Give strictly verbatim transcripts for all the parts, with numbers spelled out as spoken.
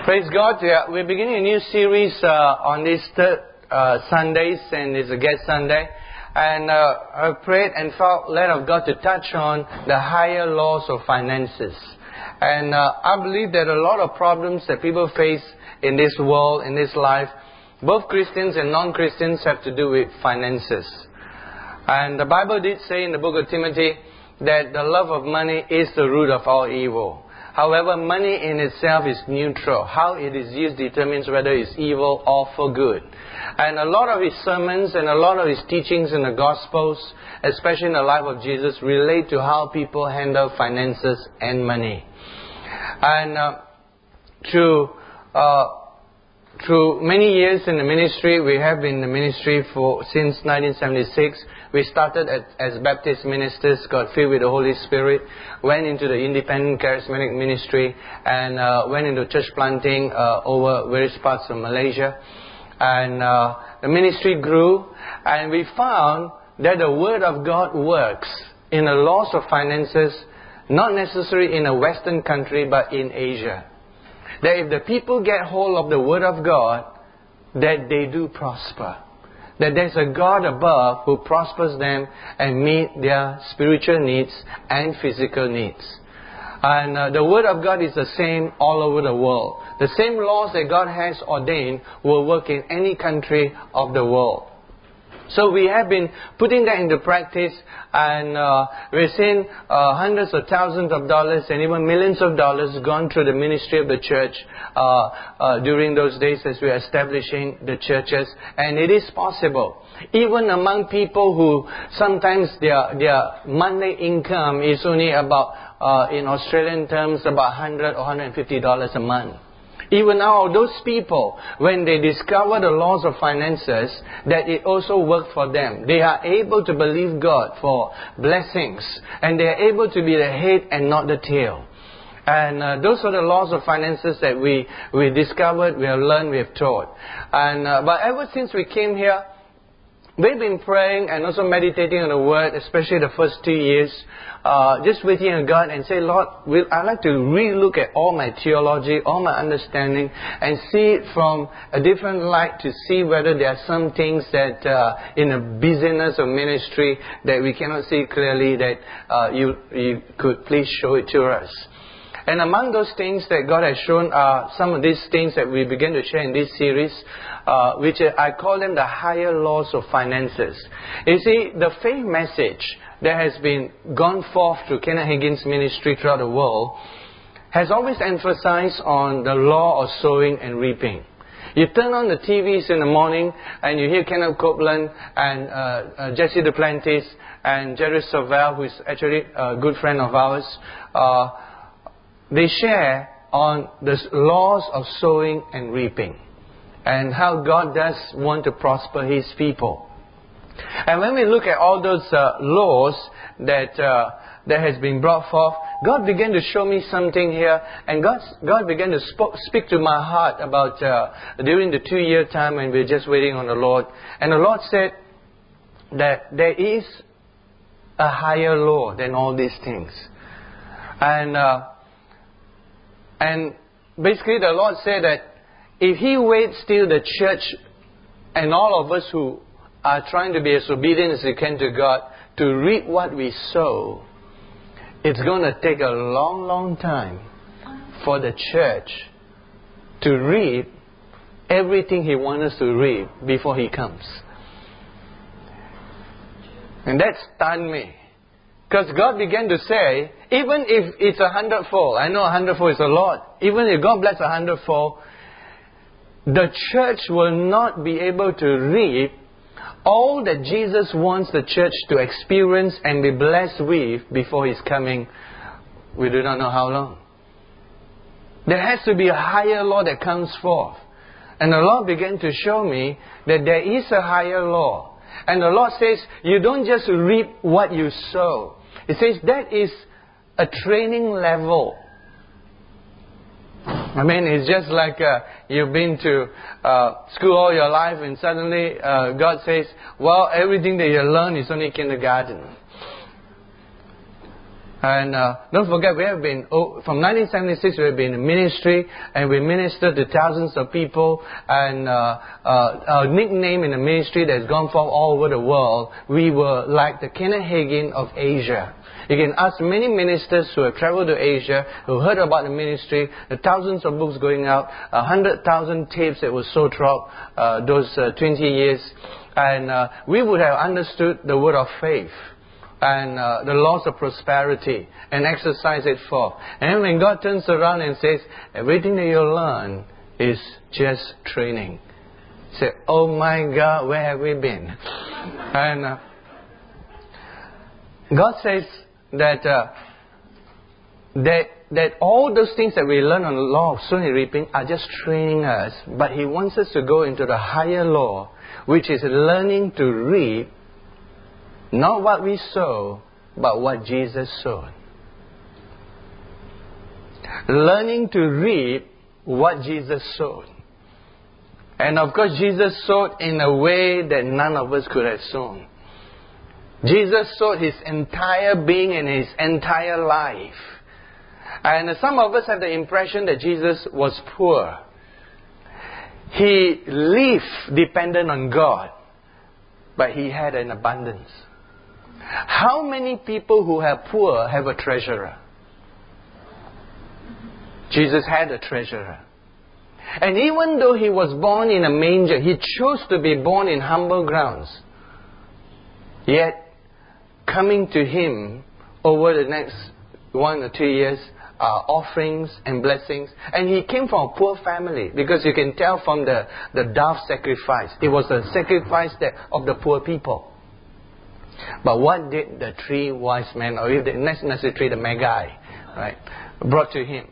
Praise God. Yeah, we're beginning a new series uh, on these third uh, Sundays, and it's a guest Sunday. And uh, I prayed and felt led of God to touch on the higher laws of finances. And uh, I believe that a lot of problems that people face in this world, in this life, both Christians and non-Christians, have to do with finances. And the Bible did say in the book of Timothy that the love of money is the root of all evil. However, money in itself is neutral. How it is used determines whether it's evil or for good. And a lot of his sermons and a lot of his teachings in the Gospels, especially in the life of Jesus, relate to how people handle finances and money. And uh, through, uh, through many years in the ministry, we have been in the ministry for since nineteen seventy-six. We started at, as Baptist ministers, got filled with the Holy Spirit, went into the independent charismatic ministry, and uh, went into church planting uh, over various parts of Malaysia. And uh, the ministry grew, and we found that the Word of God works in the laws of finances, not necessarily in a Western country, but in Asia. That if the people get hold of the Word of God, that they do prosper. That there's a God above who prospers them and meet their spiritual needs and physical needs. And uh, the Word of God is the same all over the world. The same laws that God has ordained will work in any country of the world. So we have been putting that into practice, and uh, we've seen uh, hundreds of thousands of dollars and even millions of dollars gone through the ministry of the church uh, uh, during those days as we are establishing the churches. And it is possible. Even among people who sometimes their, their monthly income is only about, uh, in Australian terms, about one hundred or one hundred fifty dollars a month. Even now, those people, when they discover the laws of finances, that it also worked for them. They are able to believe God for blessings, and they are able to be the head and not the tail. And uh, those are the laws of finances that we, we discovered, we have learned, we have taught. And uh, but ever since we came here, we've been praying and also meditating on the Word, especially the first two years, uh, just waiting on God and say, Lord, will, I'd like to re-look at all my theology, all my understanding, and see it from a different light to see whether there are some things that uh, in the busyness of ministry that we cannot see clearly, that uh, you, you could please show it to us. And among those things that God has shown are some of these things that we begin to share in this series, uh, which I call them the higher laws of finances. You see, the faith message that has been gone forth through Kenneth Hagin's ministry throughout the world has always emphasized on the law of sowing and reaping. You turn on the T Vs in the morning and you hear Kenneth Copeland and uh, uh, Jesse Duplantis and Jerry Savelle, who is actually a good friend of ours. Uh, They share on the laws of sowing and reaping and how God does want to prosper His people. And when we look at all those uh, laws that uh, that has been brought forth, God began to show me something here, and God God began to sp- speak to my heart about uh, during the two-year time when we were just waiting on the Lord. And the Lord said that there is a higher law than all these things. And uh, And basically the Lord said that if He waits till the church and all of us who are trying to be as obedient as we can to God to reap what we sow, it's going to take a long, long time for the church to reap everything He wants us to reap before He comes. And that stunned me. Because God began to say, even if it's a hundredfold, I know a hundredfold is a lot, even if God bless a hundredfold, the church will not be able to reap all that Jesus wants the church to experience and be blessed with before His coming. We do not know how long. There has to be a higher law that comes forth. And the Lord began to show me that there is a higher law. And the Lord says, you don't just reap what you sow. It says that is a training level. I mean, it's just like uh, you've been to uh, school all your life and suddenly uh, God says, well, everything that you learn is only kindergarten. And uh, don't forget, we have been, oh, from nineteen seventy-six, we have been in ministry, and we ministered to thousands of people, and uh, uh, our nickname in the ministry that has gone from all over the world, we were like the Kenneth Hagin of Asia. You can ask many ministers who have traveled to Asia, who heard about the ministry, the thousands of books going out, a hundred thousand tapes that were sold throughout uh, those uh, twenty years, and uh, we would have understood the word of faith and uh, the laws of prosperity and exercise it for. And when God turns around and says, everything that you learn is just training. Say, oh my God, where have we been? And uh, God says that, uh, that that all those things that we learn on the law of sowing and reaping are just training us. But He wants us to go into the higher law, which is learning to reap not what we sow, but what Jesus sowed. Learning to reap what Jesus sowed. And of course, Jesus sowed in a way that none of us could have sown. Jesus sowed His entire being and His entire life. And some of us have the impression that Jesus was poor. He lived dependent on God, but He had an abundance. How many people who are poor have a treasurer? Jesus had a treasurer. And even though He was born in a manger, He chose to be born in humble grounds. Yet, coming to Him over the next one or two years are offerings and blessings. And He came from a poor family, because you can tell from the, the dove sacrifice. It was a sacrifice that, of the poor people. But what did the three wise men, or if the next necessary the Magi, right, brought to Him?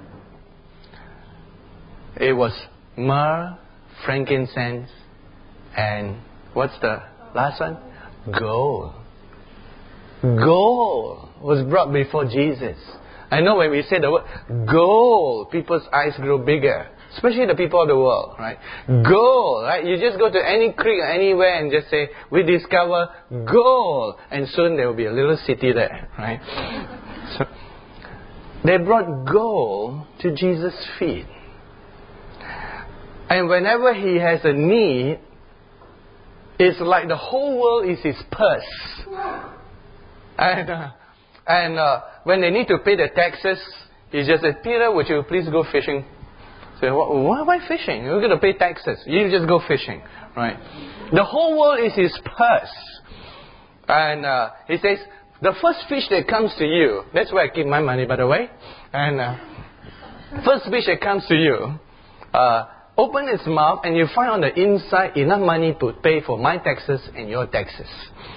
It was myrrh, frankincense, and what's the last one? Gold. Gold was brought before Jesus. I know when we say the word gold, people's eyes grow bigger. Especially the people of the world, right? Gold, right? You just go to any creek or anywhere and just say, we discover gold. And soon there will be a little city there, right? So, they brought gold to Jesus' feet. And whenever He has a need, it's like the whole world is His purse. And, uh, and uh, when they need to pay the taxes, He just said, Peter, would you please go fishing? So, why, why fishing? You're going to pay taxes. You just go fishing, right? The whole world is His purse. And uh, He says, the first fish that comes to you, that's where I keep my money, by the way. And uh, first fish that comes to you, uh, open its mouth and you find on the inside enough money to pay for my taxes and your taxes.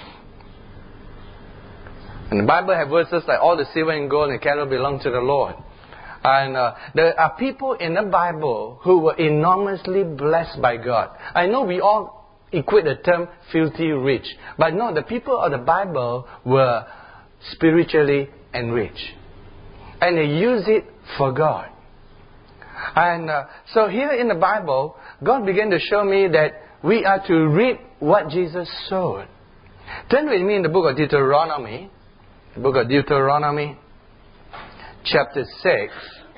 And the Bible has verses like all the silver and gold and cattle belong to the Lord. And uh, there are people in the Bible who were enormously blessed by God. I know we all equate the term filthy rich. But no, the people of the Bible were spiritually enriched. And they use it for God. And uh, so here in the Bible, God began to show me that we are to reap what Jesus sowed. Turn with me in the book of Deuteronomy. The book of Deuteronomy, chapter six.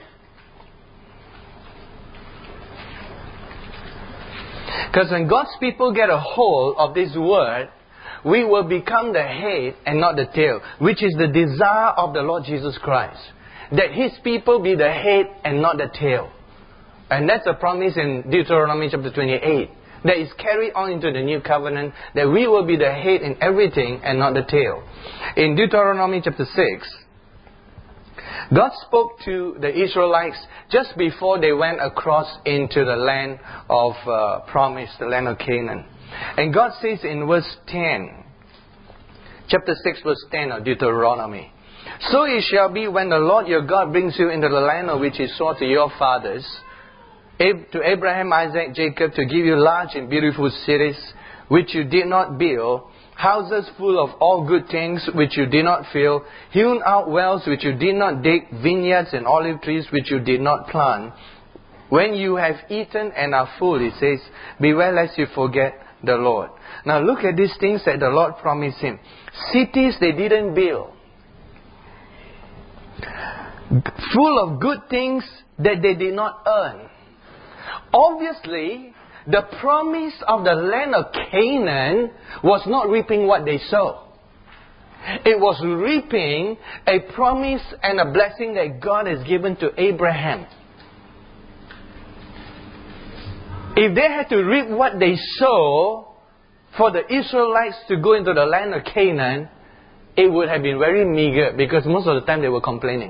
Because when God's people get a hold of this word, we will become the head and not the tail, which is the desire of the Lord Jesus Christ. That His people be the head and not the tail. And that's a promise in Deuteronomy chapter twenty-eight. That is carried on into the new covenant, that we will be the head in everything and not the tail. In Deuteronomy chapter six, God spoke to the Israelites just before they went across into the land of uh, promise, the land of Canaan. And God says in verse ten, chapter six verse ten of Deuteronomy, so it shall be when the Lord your God brings you into the land of which He swore to your fathers, to Abraham, Isaac, Jacob, to give you large and beautiful cities, which you did not build, houses full of all good things, which you did not fill, hewn out wells, which you did not dig, vineyards and olive trees, which you did not plant. When you have eaten and are full, it says, beware lest you forget the Lord. Now look at these things that the Lord promised him. Cities they didn't build. full of good things that they did not earn. Obviously, the promise of the land of Canaan was not reaping what they sowed. It was reaping a promise and a blessing that God has given to Abraham. If they had to reap what they sow for the Israelites to go into the land of Canaan, it would have been very meager because most of the time they were complaining.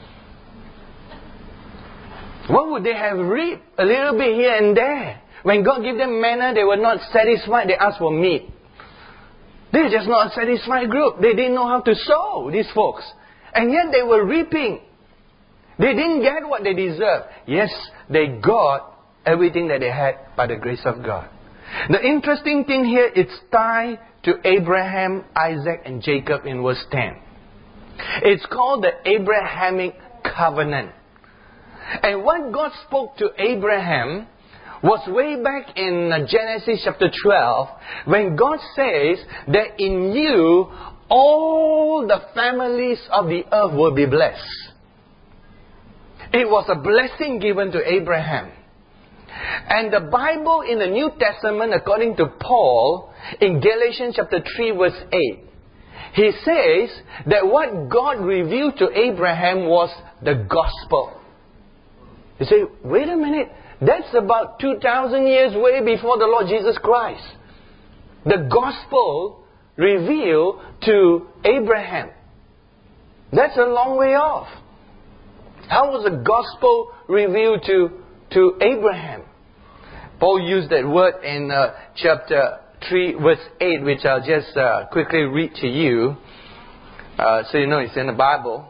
What would they have reaped? A little bit here and there. When God gave them manna, they were not satisfied. They asked for meat. They're just not a satisfied group. They didn't know how to sow, these folks. And yet they were reaping. They didn't get what they deserved. Yes, they got everything that they had by the grace of God. The interesting thing here, it's tied to Abraham, Isaac, and Jacob in verse ten. It's called the Abrahamic covenant. And what God spoke to Abraham was way back in Genesis chapter twelve, when God says that in you all the families of the earth will be blessed. It was a blessing given to Abraham. And the Bible in the New Testament, according to Paul, in Galatians chapter three verse eight, he says that what God revealed to Abraham was the gospel. You say, wait a minute, that's about two thousand years way before the Lord Jesus Christ. The gospel revealed to Abraham. That's a long way off. How was the gospel revealed to, to Abraham? Paul used that word in uh, chapter three verse eight, which I'll just uh, quickly read to you. Uh, so you know it's in the Bible.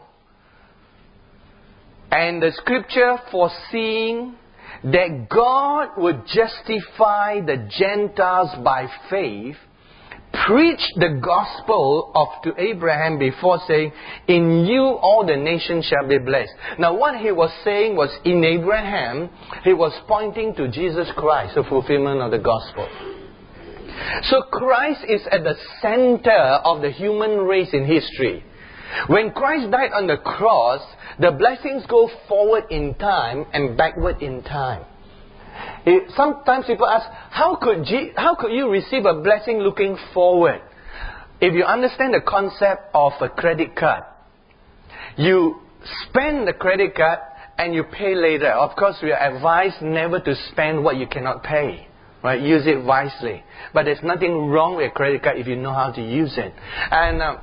And the scripture foreseeing that God would justify the Gentiles by faith, preached the gospel of to Abraham before saying, in you all the nations shall be blessed. Now what he was saying was, in Abraham, he was pointing to Jesus Christ, the fulfillment of the gospel. So Christ is at the center of the human race in history. When Christ died on the cross, the blessings go forward in time and backward in time. It, sometimes people ask, how could, G, how could you receive a blessing looking forward? If you understand the concept of a credit card, you spend the credit card and you pay later. Of course, we are advised never to spend what you cannot pay. Right? Use it wisely. But there's nothing wrong with a credit card if you know how to use it. And uh,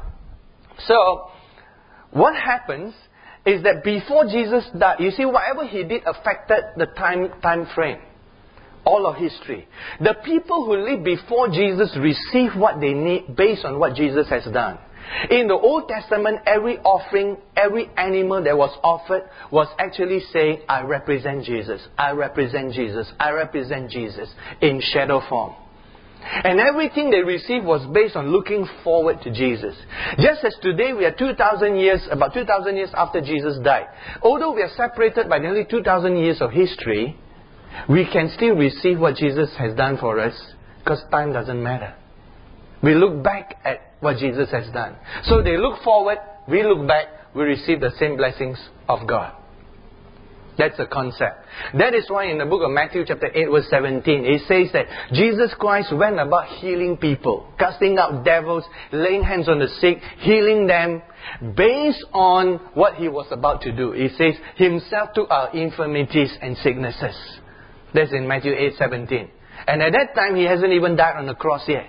so, what happens is that before Jesus died, you see, whatever he did affected the time time frame, all of history. The people who lived before Jesus received what they need based on what Jesus has done. In the Old Testament, every offering, every animal that was offered was actually saying, I represent Jesus, I represent Jesus, I represent Jesus, in shadow form. And everything they received was based on looking forward to Jesus. Just as today we are two thousand years, about two thousand years after Jesus died. Although we are separated by nearly two thousand years of history, we can still receive what Jesus has done for us because time doesn't matter. We look back at what Jesus has done. So they look forward, we look back, we receive the same blessings of God. That's the concept. That is why in the book of Matthew chapter eight verse seventeen, it says that Jesus Christ went about healing people, casting out devils, laying hands on the sick, healing them, based on what he was about to do. It says, himself took our infirmities and sicknesses. That's in Matthew eight seventeen. And at that time, he hasn't even died on the cross yet.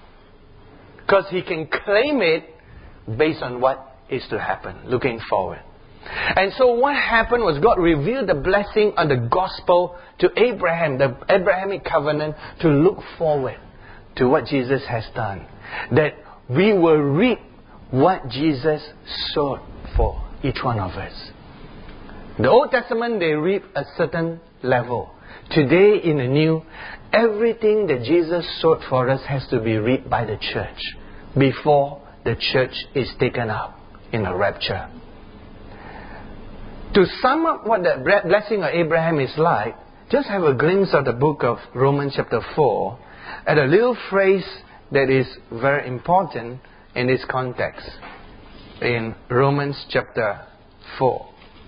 Because he can claim it based on what is to happen, looking forward. And so what happened was God revealed the blessing on the gospel to Abraham, the Abrahamic covenant, to look forward to what Jesus has done. That we will reap what Jesus sowed for each one of us. The Old Testament, they reap a certain level. Today in the New, everything that Jesus sowed for us has to be reaped by the church before the church is taken up in a rapture. To sum up what the blessing of Abraham is like, just have a glimpse of the book of Romans chapter four at a little phrase that is very important in this context. In Romans chapter four.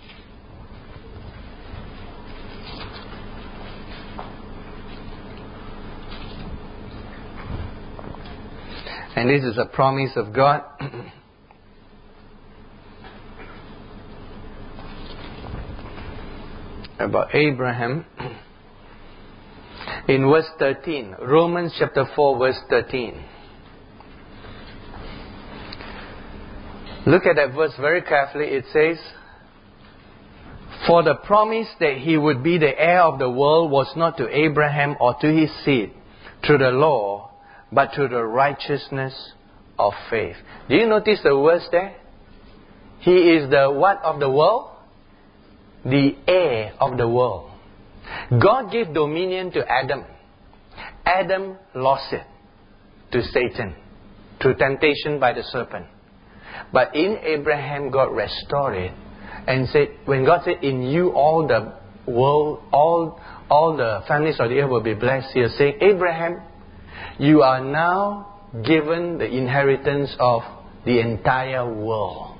And this is a promise of God. About Abraham. In verse thirteen. Romans chapter four verse thirteen. Look at that verse very carefully. It says, "For the promise that he would be the heir of the world was not to Abraham or to his seed through the law, but through the righteousness of faith." Do you notice the words there? He is the what of the world? The heir of the world. God gave dominion to Adam. Adam lost it to Satan through temptation by the serpent. But in Abraham, God restored it and said, when God said, "In you all the world, all all the families of the earth will be blessed," He is saying, Abraham, you are now given the inheritance of the entire world.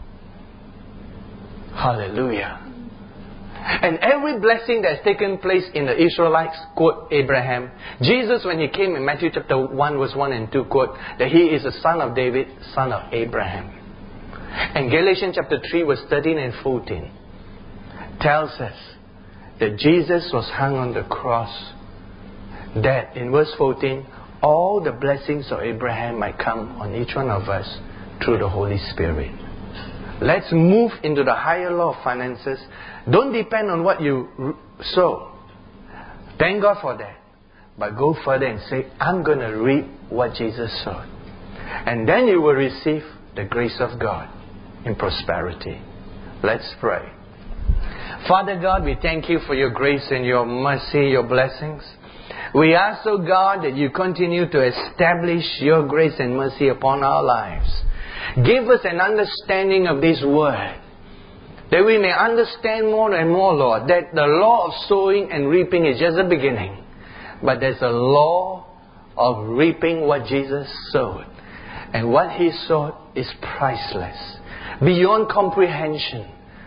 Hallelujah. And every blessing that's taken place in the Israelites, quote Abraham. Jesus, when He came in Matthew chapter one, verse one and two, quote, that He is the son of David, son of Abraham. And Galatians chapter three, verse thirteen and fourteen tells us that Jesus was hung on the cross. That, in verse fourteen, all the blessings of Abraham might come on each one of us through the Holy Spirit. Let's move into the higher law of finances. Don't depend on what you sow. Thank God for that. But go further and say, I'm going to reap what Jesus sowed. And then you will receive the grace of God in prosperity. Let's pray. Father God, we thank You for Your grace and Your mercy, Your blessings. We ask, oh God, that You continue to establish Your grace and mercy upon our lives. Give us an understanding of this word, that we may understand more and more, Lord, that the law of sowing and reaping is just the beginning. But there's a law of reaping what Jesus sowed. And what He sowed is priceless, beyond comprehension.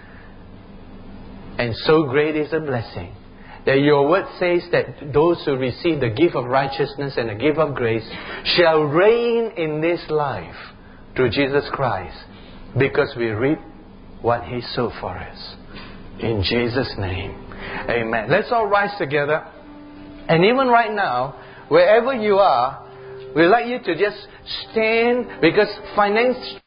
And so great is the blessing that Your word says that those who receive the gift of righteousness and the gift of grace shall reign in this life through Jesus Christ, because we reap what He sowed for us. In Jesus' name, amen. Let's all rise together. And even right now, wherever you are, we'd like you to just stand, because finance